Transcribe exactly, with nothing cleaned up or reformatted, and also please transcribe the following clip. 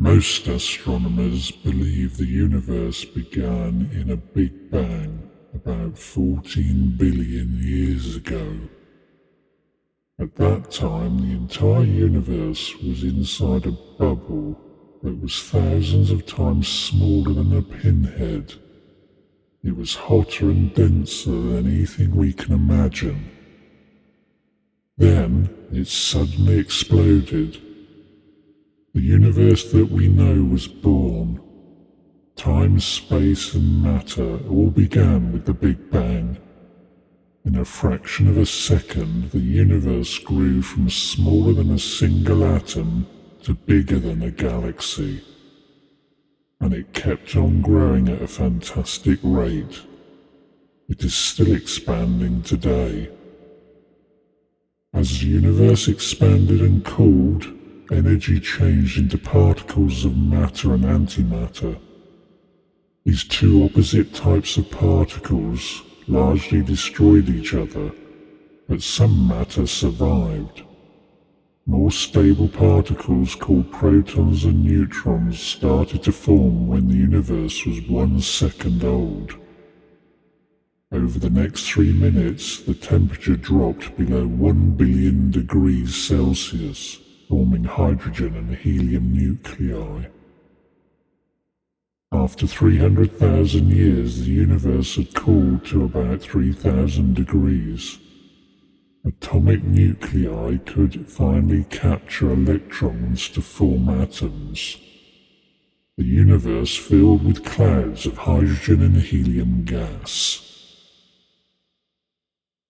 Most astronomers believe the universe began in a Big Bang about fourteen billion years ago. At that time, the entire universe was inside a bubble that was thousands of times smaller than a pinhead. It was hotter and denser than anything we can imagine. Then it suddenly exploded. The universe that we know was born. Time, space, and matter all began with the Big Bang. In a fraction of a second, the universe grew from smaller than a single atom to bigger than a galaxy. And it kept on growing at a fantastic rate. It is still expanding today. As the universe expanded and cooled, energy changed into particles of matter and antimatter. These two opposite types of particles largely destroyed each other, but some matter survived. More stable particles called protons and neutrons started to form when the universe was one second old. Over the next three minutes, the temperature dropped below one billion degrees Celsius, forming hydrogen and helium nuclei. After three hundred thousand years, the universe had cooled to about three thousand degrees. Atomic nuclei could finally capture electrons to form atoms. The universe filled with clouds of hydrogen and helium gas.